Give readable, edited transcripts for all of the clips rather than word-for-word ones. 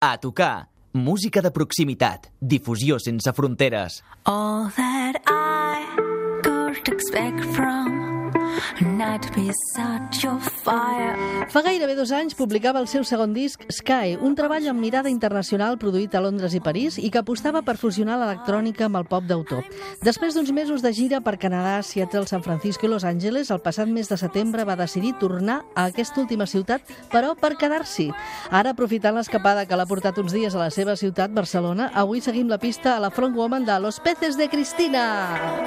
A tocar. Música de proximitat. Difusió sense fronteres. All that I could expect from a night beside your fire. Fa gairebé 2 anys publicava el seu segon disc, Sky, un treball amb mirada internacional produït a Londres i París i que apostava per fusionar l'electrònica amb el pop d'autor. Després d'uns mesos de gira per Canadà, Seattle, San Francisco i Los Angeles, el passat mes de setembre va decidir tornar a aquesta última ciutat, però per quedar-s'hi. Ara, aprofitant l'escapada que l'ha portat uns dies a la seva ciutat, Barcelona, avui seguim la pista a la frontwoman de Los Peces de Cristina.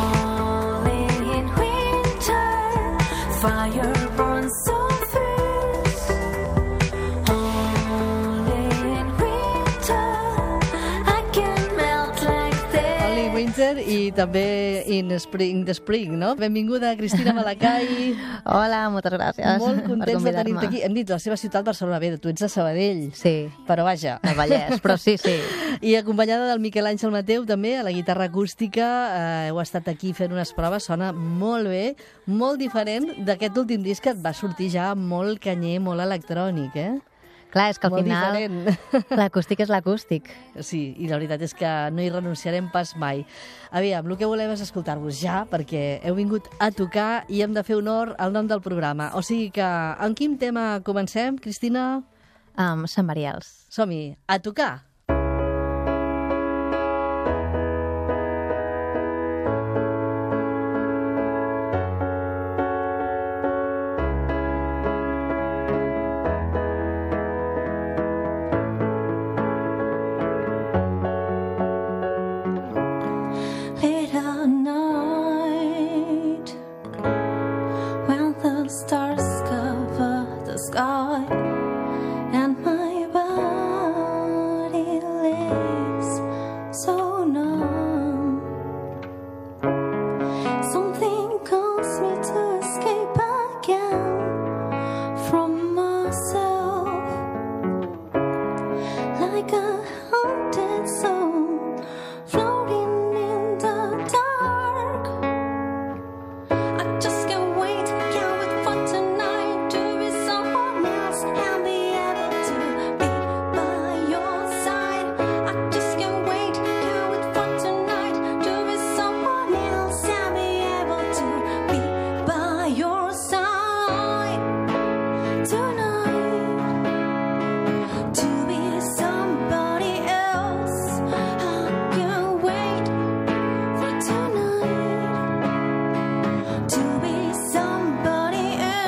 Fire burns so fierce. Only in winter I can melt like this. Only Winter i també In the Spring, no? Benvinguda, Cristina Malacay. Hola, moltes gràcies. Molt contents de convidar-me. tenir-te aquí. Hem dit la seva ciutat, Barcelona. Bé, tu ets de Sabadell. Sí, Però vaja. el Vallès, però sí. I acompanyada del Miquel Àngel Mateu, també, a la guitarra acústica. Heu estat aquí fent unes proves, sona molt bé, molt diferent d'aquest últim disc que et va sortir ja molt canyer, molt electrònic, eh? Clar, és que al Molt final diferent. l'acústic és l'acústic. Sí, i la veritat és que no hi renunciarem pas mai. Aviam, el que volem és escoltar-vos ja, perquè heu vingut a tocar i hem de fer honor al nom del programa. O sigui que, amb quin tema comencem, Cristina? Sant Mariels. Som-hi, a tocar! Late at night, when the stars cover the sky, and my body lays so numb, something calls me to escape again from myself, like a haunted soul floating in the dark. I just can't wait for tonight to be someone else and be able to be by your side. I just can't wait for tonight to be someone else and be able to be by your side tonight. To be somebody else, I can't wait for tonight. To be somebody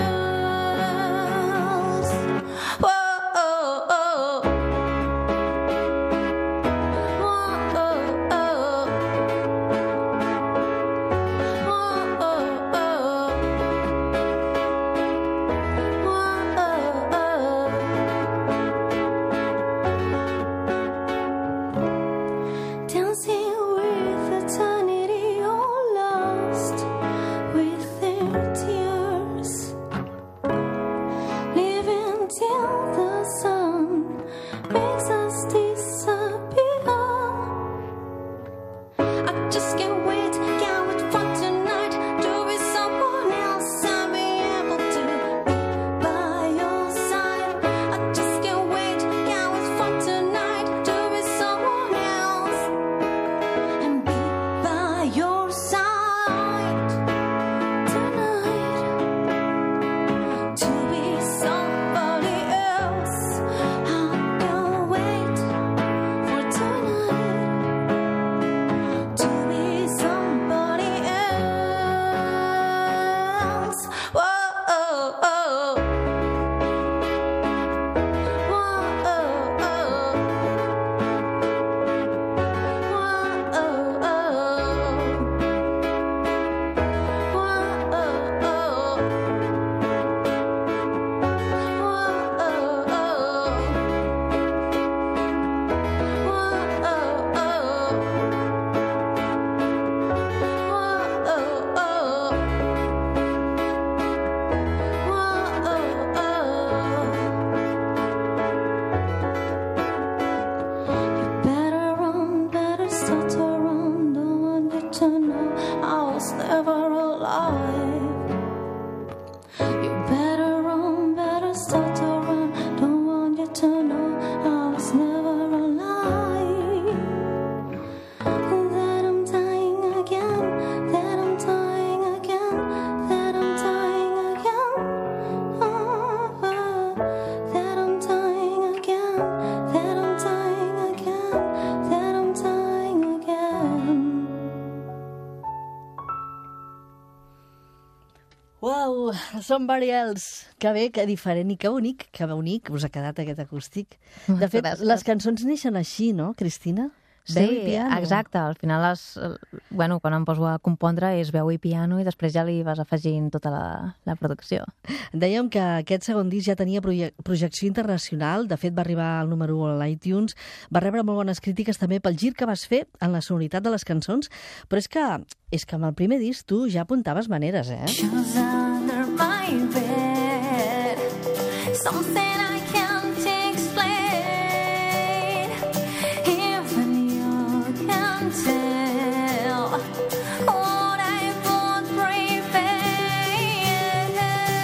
else. Whoa, oh, oh. Whoa, oh, oh. Whoa, oh, oh. Whoa, oh, oh. Dancing with eternity, all lost with their tears, living till the sun makes us disappear. I just can't wait for tonight to be someone else and be able to be by your side. I just can't wait for tonight to be someone else and be by your side tonight. To be somebody else, I can't wait Somebody Else. Que bé, que diferent i que bonic us ha quedat aquest acústic. De Moltes fet, gràcies. les cançons neixen així, no, Cristina? Veu i Sí, piano. exacte. Al final, quan em poso a compondre és veu i piano i després ja li vas afegint tota la producció. Dèiem que aquest segon disc ja tenia projecció internacional, de fet va arribar al número 1 a l'iTunes, va rebre molt bones crítiques també pel gir que vas fer en la sonoritat de les cançons, però és que amb el primer disc tu ja apuntaves maneres, eh? Shoes under my bed, something I can't explain. Even you can tell what I would prefer.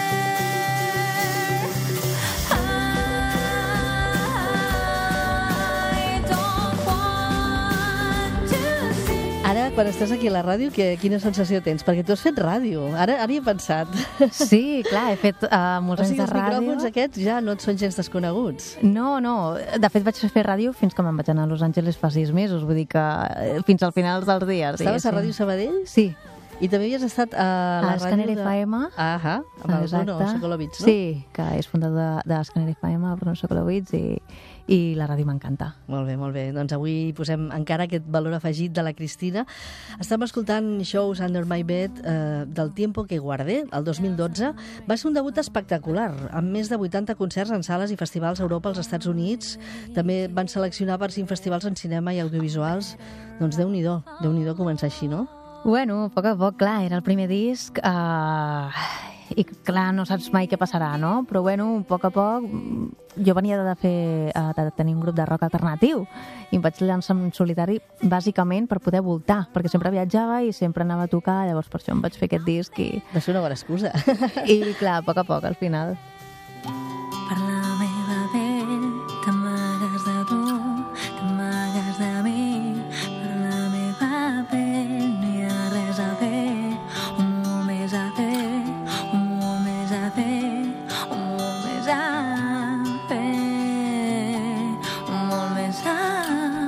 I don't want to see. Ara, quan estàs aquí a la ràdio, quina sensació tens? Perquè tu has fet ràdio. Ara hi he pensat. Sí, clar, he fet molts O anys sigui, de els ràdio. micròfons aquests ja no et són gens desconeguts. No. De fet, vaig fer ràdio fins que me'n vaig anar a Los Angeles fa 6 mesos. Vull dir que fins al final dels dies. Estaves a Ràdio Sabadell? Sí. I també havies estat a la A Scanner ràdio FM. Ahà, amb el Bruno Sokolovic, no? Sí, que és fundador de Scanner FM, el Bruno Sokolovic, i la ràdio m'encanta. Molt bé, molt bé. Doncs avui posem encara aquest valor afegit de la Cristina. Estem escoltant Shows Under My Bed del Tiempo que Guardé, el 2012. Va ser un debut espectacular, amb més de 80 concerts en sales i festivals a Europa, als Estats Units. També van seleccionar per 5 festivals en cinema i audiovisuals. Doncs Déu-n'hi-do començar així, no? Bueno, a poc, clar, era el primer disc i clar, no saps mai què passarà, no? Però bueno, a poc, jo venia de tenir un grup de rock alternatiu i em vaig llançar en solitari bàsicament per poder voltar, perquè sempre viatjava i sempre anava a tocar, llavors per això em vaig fer aquest disc Va ser una bona excusa. i clar, a poc, al final. Per la meva pell t'amagues de tu, t'amagues de mi. Per la meva pell no hi ha res a fer, un molt més a fer, un molt més a fer, un molt més a fer, un molt més a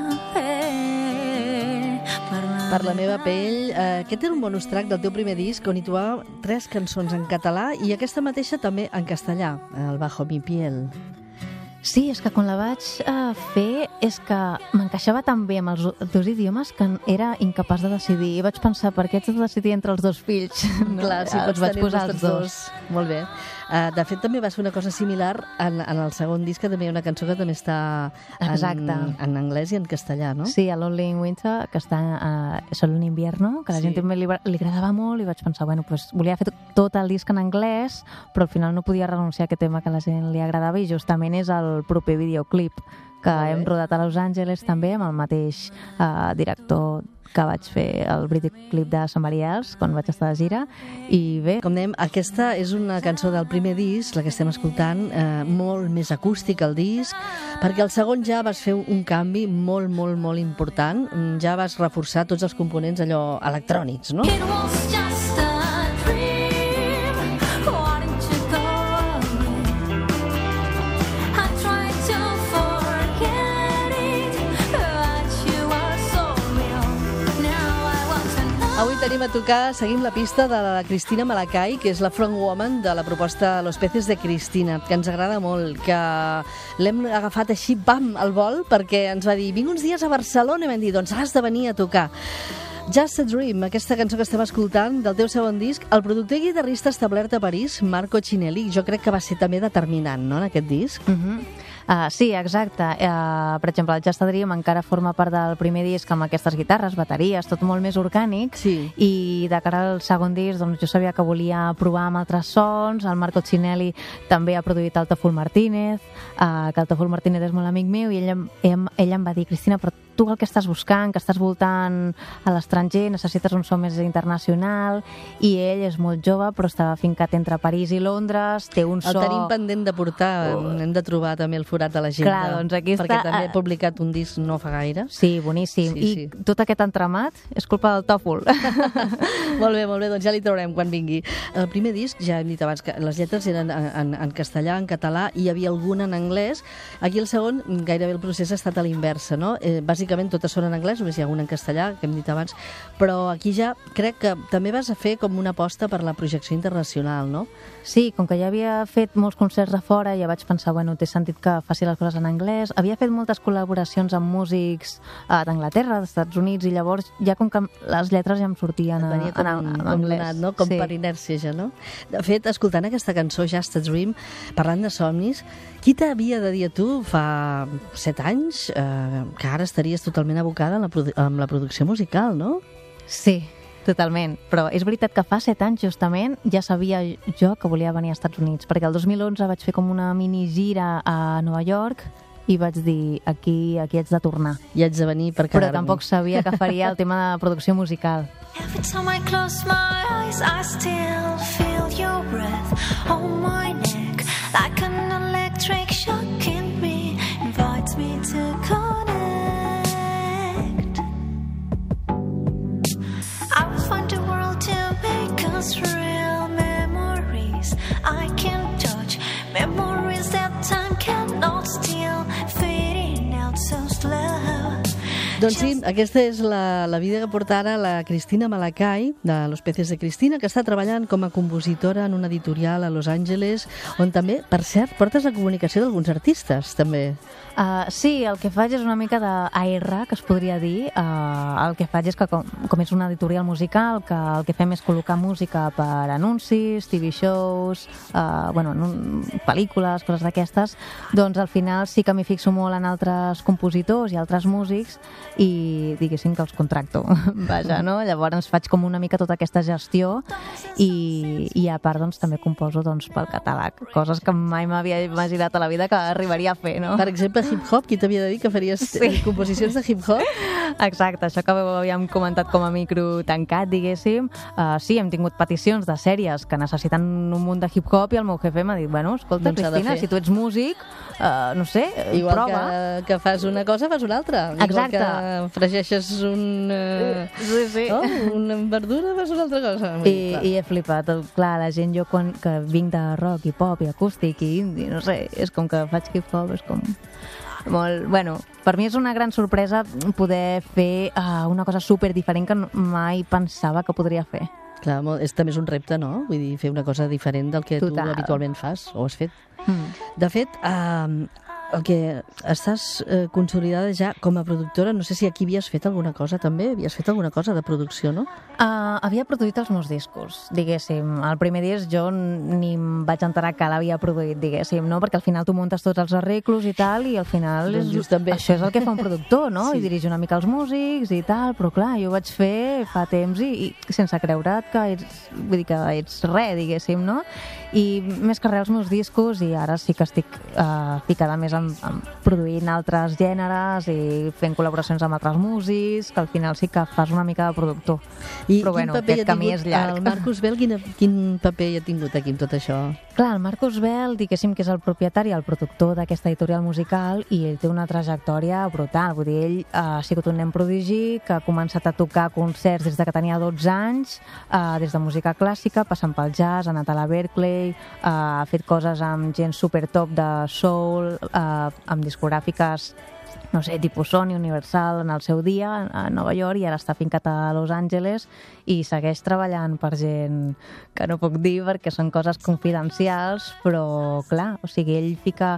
fer. Per la meva pell, aquest era un bonus track del teu primer disc on hi trobava 3 cançons en català i aquesta mateixa també en castellà, el Bajo mi piel. Sí, és que quan la vaig fer és que m'encaixava tan bé amb els dos idiomes que era incapaç de decidir. I vaig pensar, per què haig de decidir entre els 2 fills? Clar, si pots vaig tenir posar tots els dos. Molt bé. De fet, també va ser una cosa similar en el segon disc, que també hi ha una cançó que també està en anglès i en castellà, no? Sí, a Lonely in Winter, que està Solo en invierno, que a la gent també li agradava molt i vaig pensar, bueno, pues, volia fer tot el disc en anglès, però al final no podia renunciar a aquest tema que a la gent li agradava i justament és el proper videoclip que hem rodat a Los Angeles també amb el mateix director que vaig fer el videoclip de Somebody Else quan vaig estar de gira i bé. Com dèiem, aquesta és una cançó del primer disc, la que estem escoltant, molt més acústic el disc, perquè el segon ja vas fer un canvi molt important, ja vas reforçar tots els components allò electrònics, no? It was just a dream. Why didn't you go away? I tried to forget it, but you were so real. Now I want to know. Avui tenim a tocar, seguim la pista de la Cristina Malacay, que és la frontwoman de la proposta Los Peces de Cristina, que ens agrada molt, que l'hem agafat així, pam, al vol, perquè ens va dir, vinc uns dies a Barcelona, i vam dir, doncs has de venir a tocar. Just a Dream, aquesta cançó que estem escoltant del teu segon disc, el productor i guitarrista establert a París, Marco Cinelli, jo crec que va ser també determinant, no?, en aquest disc. Sí, exacte. Per exemple, el Just a Dream encara forma part del primer disc amb aquestes guitarres, bateries, tot molt més orgànic. Sí. I de cara al segon disc, doncs, jo sabia que volia provar amb altres sons. El Marco Cinelli també ha produït el Toful Martínez, que el Toful Martínez és molt amic meu, i ell em va dir, Cristina, però tu el que estàs buscant, que estàs voltant a l'estranger, necessites un so més internacional, i ell és molt jove, però estava fincat entre París i Londres, té un so... El tenim pendent de portar, hem de trobar també el forat de l'agenda. Clar, doncs aquí perquè està... també he publicat un disc no fa gaire. Sí, boníssim. Sí. I tot aquest entramat és culpa del Tòfol. Molt bé, doncs ja li traurem quan vingui. El primer disc, ja hem dit abans, que les lletres eren en castellà, en català, i hi havia alguna en anglès. Aquí el segon, gairebé el procés ha estat a l'inversa, no? Bàsicament pràcticament totes són en anglès, només hi ha una en castellà, que hem dit abans, però aquí ja crec que també vas a fer com una aposta per la projecció internacional, no? Sí, com que ja havia fet molts concerts a fora, ja vaig pensar, bueno, té sentit que faci les coses en anglès. Havia fet moltes col·laboracions amb músics d'Anglaterra, dels Estats Units, i llavors ja com que les lletres ja em sortien en anglès. Donat, no? Com sí. Per inèrcia ja, no? De fet, escoltant aquesta cançó, Just a Dream, parlant de somnis, qui t'havia de dir a tu fa 7 anys que ara estaries totalment abocada en la producció musical, no? Sí, totalment, però és veritat que fa 7 anys justament ja sabia jo que volia venir als Estats Units, perquè el 2011 vaig fer com una mini gira a Nova York i vaig dir, aquí haig de tornar. I haig de venir per quedar-me. Però tampoc sabia que faria el tema de producció musical. Every time I close my eyes, I still feel your breath on my neck, like an electric shock in me, invites me to connect. I will find a world to make us real memories I can touch, memories that time cannot steal, fading out so slow. Doncs sí, aquesta és la vida que porta ara la Cristina Malacay, de Los Peces de Cristina, que està treballant com a compositora en una editorial a Los Angeles, on també, per cert, portes la comunicació d'alguns artistes, també. Sí, el que faig és una mica d'AR, que es podria dir. El que faig és que, com és una editorial musical, que el que fem és col·locar música per anuncis, TV shows, pel·lícules, coses d'aquestes, doncs al final sí que m'hi fixo molt en altres compositors i altres músics i diguéssim que els contracto. Vaja, no? Llavors faig com una mica tota aquesta gestió i a part doncs, també composo doncs, pel catàleg, coses que mai m'havia imaginat a la vida que arribaria a fer, no? Per exemple, hip-hop, qui t'havia de dir que faries composicions de hip-hop? Exacte, això que havíem comentat com a micro tancat, diguéssim. Sí, hem tingut peticions de sèries que necessiten un munt de hip-hop i el meu jefe m'ha dit, bueno, escolta, doncs Cristina, si tu ets músic, no sé, igual prova. Que fas una cosa, fas una altra. Exacte. Igual que fregeixes sí. una verdura, fas una altra cosa. I he flipat. Clar, la gent, jo que vinc de rock i pop i acústic i indie, no sé, és com que faig hip-hop, és com molt... Bueno, per mi és una gran sorpresa poder fer una cosa super diferent que mai pensava que podria fer. Clar, també és un repte, no? Vull dir, fer una cosa diferent del que Total. tu habitualment fas o has fet. De fet, el que estàs consolidada ja com a productora, no sé si aquí havies fet alguna cosa també, havies fet alguna cosa de producció, no? Havia produït els meus discos, diguéssim. El primer disc jo ni em vaig enterar que l'havia produït, diguéssim, no? Perquè al final tu muntes tots els arreglos i tal, i al final això és el que fa un productor, no? Sí. I dirigir una mica els músics i tal, però clar, jo ho vaig fer fa temps i sense creure't que ets res, diguéssim, no? I més que res els meus discos, i ara sí que estic ficada més en produint altres gèneres i fent col·laboracions amb altres músics, que al final sí que fas una mica de productor. I però bueno, aquest camí és llarg. El Marcus Bell, quin paper hi ha tingut aquí en tot això? Clar, el Marcus Bell, diguéssim que és el propietari, el productor d'aquesta editorial musical, i ell té una trajectòria brutal. Vull dir, ell ha sigut un nen prodigi que ha començat a tocar concerts des de que tenia 12 anys, des de música clàssica, passant pel jazz, ha anat a la Berkeley, ha fet coses amb gent super top de soul, amb discogràfiques, no sé, tipus Sony, Universal, en el seu dia, a Nova York, i ara està fincat a Los Angeles i segueix treballant per gent que no puc dir perquè són coses confidencials, però clar, o sigui, ell fica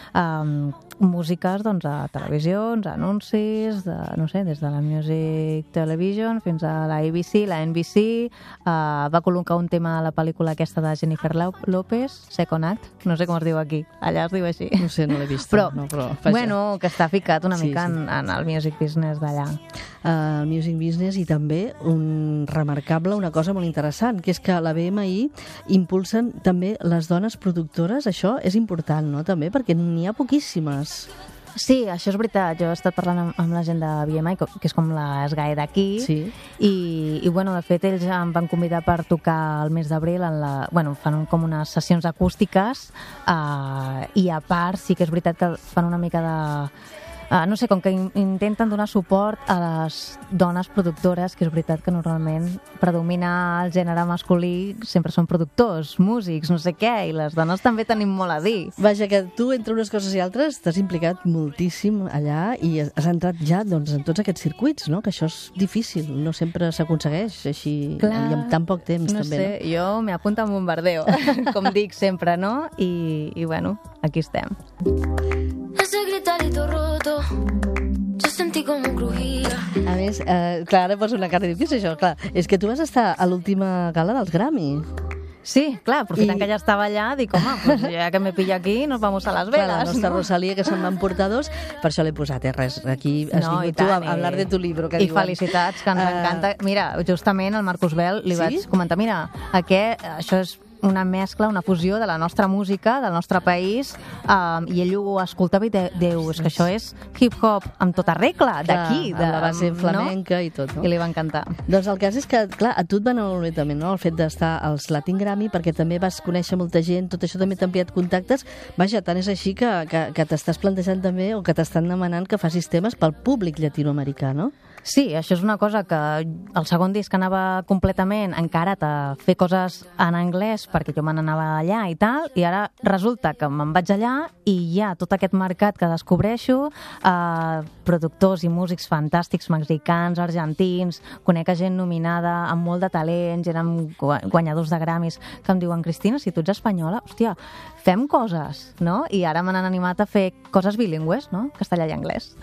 músiques doncs, a televisions, a anuncis, no sé, des de la Music Television fins a la ABC, la NBC, va col·locar un tema a la pel·lícula aquesta de Jennifer López, Second Act, no sé com es diu aquí, allà es diu així. No sé, no l'he vist. Però, vaja. bueno, que està ficat una Sí, mica sí. en el music business d'allà. El music business, i també una cosa molt interessant, que és que la BMI impulsen també les dones productores. Això és important, no?, també, perquè n'hi ha poquíssimes. Sí, això és veritat. Jo he estat parlant amb la gent de BMI, que és com la SGAE d'aquí, Sí. i bueno, de fet, ells em van convidar per tocar el mes d'abril fan com unes sessions acústiques, i a part sí que és veritat que fan una mica no sé, com que intenten donar suport a les dones productores, que és veritat que normalment predomina el gènere masculí, sempre són productors, músics, no sé què, i les dones també tenim molt a dir. Vaja, que tu, entre unes coses i altres, t'has implicat moltíssim allà i has entrat ja doncs, en tots aquests circuits, no? Que això és difícil, no sempre s'aconsegueix així i amb tan poc temps, no també. Sé, no? Jo me apunto a bombardeo, com dic sempre, no? I bueno, aquí estem. Ese gritarito roto, yo sentí como crujía. A més, clar, ara poso una cara difícil, això, clar. És que tu vas estar a l'última gala dels Grammy. Sí, clar, aprofitant que ja estava allà, dic, home, pues ja que me pilla aquí, nos vamos a Las Vegas. Clar, la nostra Rosalía, que se'n van portar dos, per això l'he posat, res, aquí has vingut tu a hablar de tu libro, que I diuen. felicitats, que ens encanta. Mira, justament al Marcus Bell li vaig comentar, mira, això és una mescla, una fusió de la nostra música, del nostre país, i ell ho escoltava i diu, és que això és hip-hop amb tota regla, d'aquí. Amb la base flamenca i tot, no? I li va encantar. Doncs el cas és que, clar, a tu et va anar molt bé també, no?, el fet d'estar als Latin Grammy, perquè també vas conèixer molta gent, tot això també t'ha enviat contactes. Vaja, tant és així que t'estàs plantejant també, o que t'estan demanant que facis temes pel públic llatinoamericà, no? Sí, això és una cosa que el segon disc anava completament encarat a fer coses en anglès perquè jo me n'anava allà i tal, i ara resulta que me'n vaig allà i hi ha tot aquest mercat que descobreixo, productors i músics fantàstics mexicans, argentins, conec a gent nominada amb molt de talent, gent amb guanyadors de Grammys, que em diuen, Cristina, si tu ets espanyola, hòstia, fem coses, no? I ara me n'han animat a fer coses bilingües, no? Castellà i anglès.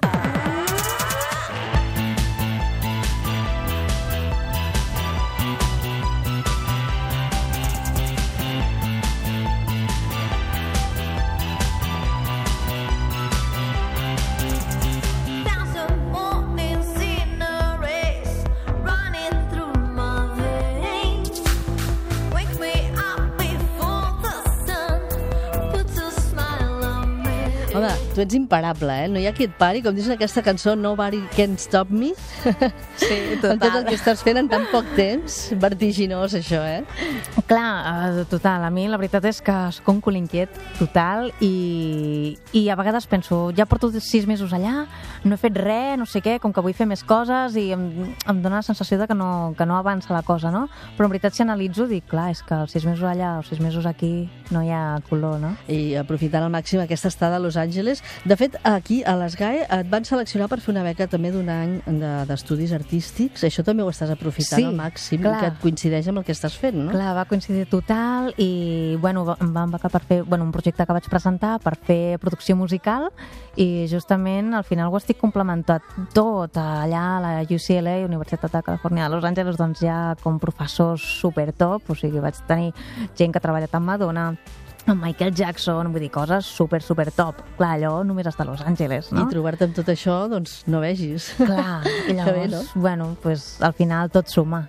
Home, tu ets imparable, eh? No hi ha qui et pari, com dius en aquesta cançó, Nobody Can Stop Me. Sí, total. Amb tot el que estàs fent en tan poc temps, vertiginós això, eh? Clar, total, a mi la veritat és que soc un cul inquiet total i a vegades penso, ja porto 6 mesos allà, no he fet res, no sé què, com que vull fer més coses i em dóna la sensació de que no avança la cosa, no? Però en veritat si analitzo dic, clar, és que els 6 mesos allà o 6 mesos aquí no hi ha color, no? I aprofitant al màxim aquesta estada a Los Angeles. De fet, aquí a l'ESGAE et van seleccionar per fer una beca també d'un any d'estudis artístics. Això també ho estàs aprofitant al màxim, que et coincideix amb el que estàs fent, no? Clar, va coincidir total i, bueno, em van becar per fer un projecte que vaig presentar per fer producció musical i justament al final ho estic complementat tot allà a la UCLA, Universitat de Califòrnia de Los Angeles, doncs ja com professors super top, o sigui, vaig tenir gent que ha treballat amb Madonna, amb Michael Jackson, vull dir, coses super top. Clar, allò només està a Los Angeles, no? I trobar-te amb tot això, doncs no vegis. Clar, i llavors, bé, no? Bueno, pues, al final tot suma.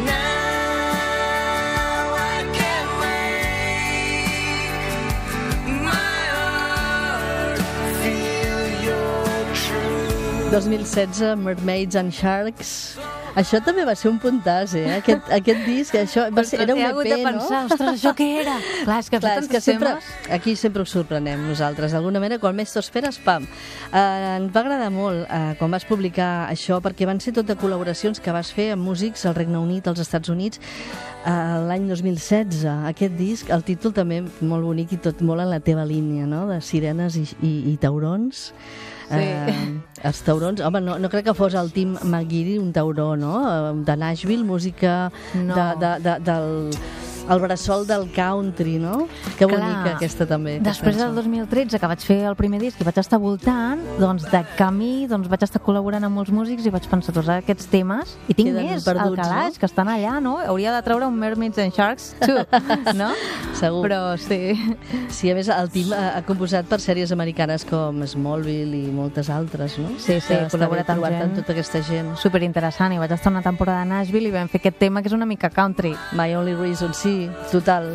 En 2016, Mermaids and Sharks. Això també va ser un puntàs, eh? Aquest disc, això era un EP, no? He hagut de pensar, ostres, això què era? Clar, és que és que sempre, aquí sempre us sorprenem nosaltres. D'alguna manera, quan més t'ho esperes, pam. Ens va agradar molt quan vas publicar això, perquè van ser tot de col·laboracions que vas fer amb músics al Regne Unit, als Estats Units, l'any 2016. Aquest disc, el títol també molt bonic i tot molt en la teva línia, no?, de sirenes i taurons. Sí. Els taurons, home, no crec que fos el Tim McGeary un tauró, no? De Nashville, música del el bressol del country, no? Que bonica aquesta també. Després del 2013, que vaig fer el primer disc i vaig estar voltant, doncs de camí vaig estar col·laborant amb molts músics i vaig pensar tots aquests temes, i tinc més al calaix, que estan allà, no? Hauria de treure un Mermaids and Sharks 2, no? Segur. Però sí. Sí, a més, el Tim ha composat per sèries americanes com Smallville i moltes altres, no? Sí, he col·laborat amb gent. Tota aquesta gent. Superinteressant, i vaig estar una temporada a Nashville i vam fer aquest tema que és una mica country. My Only Reason, sí, total.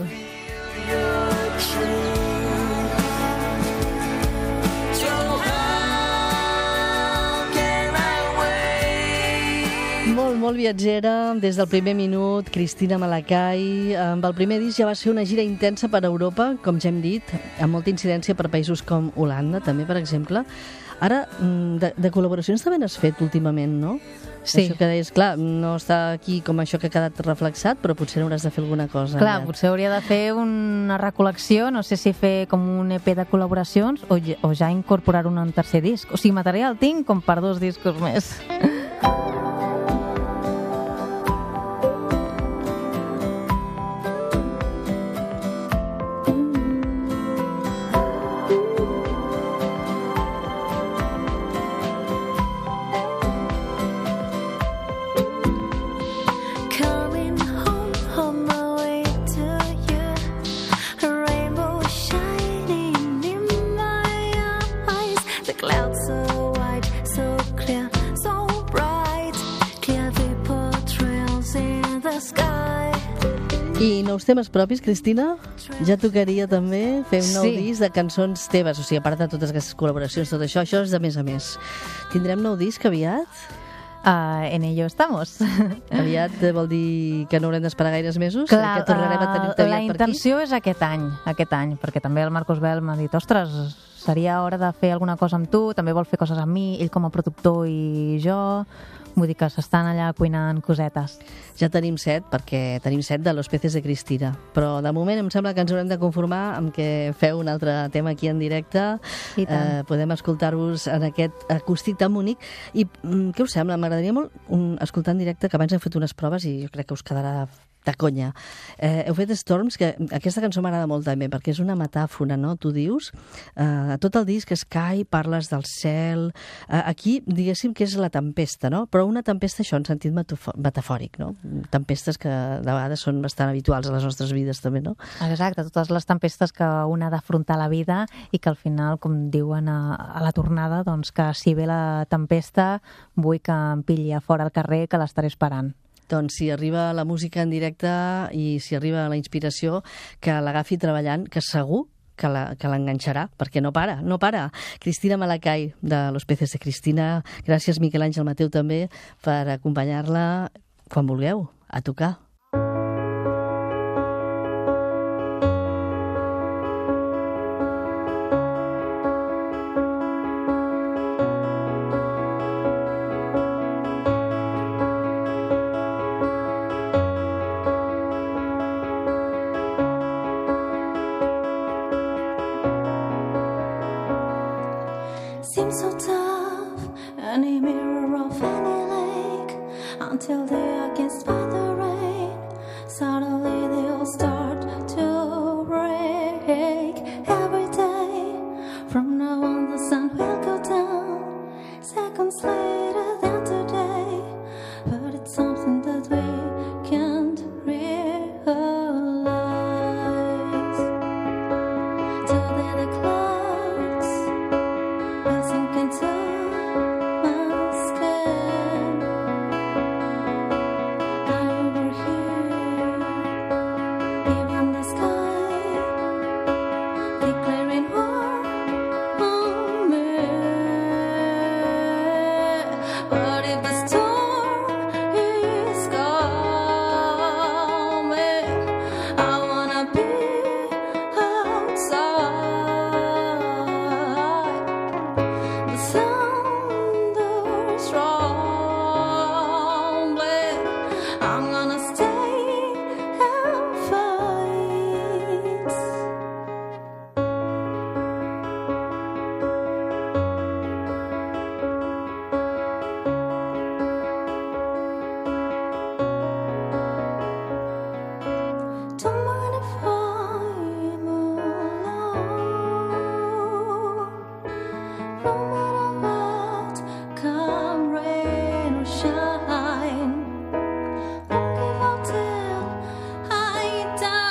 Molt viatgera, des del primer minut, Cristina Malacay. Amb el primer disc ja va ser una gira intensa per Europa, com ja hem dit, amb molta incidència per països com Holanda, també, per exemple. Ara, de col·laboracions també n'has fet últimament, no? Sí. Això que deies, clar, no està aquí com això que ha quedat reflexat, però potser hauràs de fer alguna cosa. Clar, potser hauria de fer una recol·lecció, no sé si fer com un EP de col·laboracions o ja incorporar un tercer disc. O sigui, material tinc com per 2 discos més. Coming home on my way to you, a rainbow shining in my eyes. The clouds so white, so clear, so bright, clear vapor trails in the sky. I nous temes propis, Cristina? Ja tocaria també fer un nou Sí. disc de cançons teves, o sigui, a part de totes aquestes col·laboracions, tot això és de més a més. Tindrem nou disc aviat? En ello estamos. Aviat vol dir que no haurem d'esperar gaires mesos? Clar, que tornarem a tenir-te la aviat per aquí? intenció és aquest any, perquè també el Marcos Bel m'ha dit, ostres, seria hora de fer alguna cosa amb tu, també vol fer coses amb mi, ell com a productor i jo, vull dir que s'estan allà cuinant cosetes. Ja tenim 7, perquè tenim 7 de Los Peces de Cristina, però de moment em sembla que ens haurem de conformar amb que feu un altre tema aquí en directe. I tant. Podem escoltar-vos en aquest acústic tan bonic. I què us sembla? M'agradaria molt escoltar en directe, que abans hem fet unes proves i jo crec que us quedarà de conya. Heu fet Storms, que aquesta cançó m'agrada molt també, perquè és una metàfora, no? Tu dius, a tot el disc Sky, parles del cel, aquí diguéssim que és la tempesta, no? Però una tempesta, això en sentit metafòric, no? Tempestes que de vegades són bastant habituals a les nostres vides també, no? Exacte, totes les tempestes que un ha d'afrontar la vida i que al final, com diuen a la tornada, doncs que si ve la tempesta vull que em pilli a fora al carrer que l'estaré esperant. Doncs si arriba la música en directe i si arriba la inspiració, que l'agafi treballant, que segur que l'enganxarà, perquè no para. Cristina Malacay, de Los Peces de Cristina. Gràcies, Miquel Àngel Mateu, també, per acompanyar-la quan vulgueu, a tocar. Seems so tough, any mirror of any lake, until they are kissed by the rain. Suddenly they all start to break. Every day, from now on the sun will go down, seconds later than today. But it's something that we can't realize. Today the clouds will sink into my skin. I'm over here, even the sky declaring war on me. But if the storm is coming, I wanna be outside. The thunder's rumbling. I'm gonna stay and fight. Don't mind if I'm alone. No matter what, come rain or shine, don't give up till I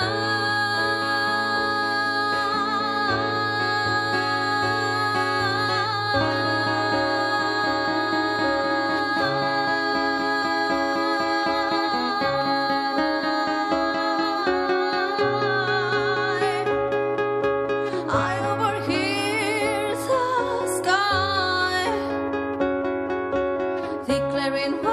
die. I overhear the sky declaring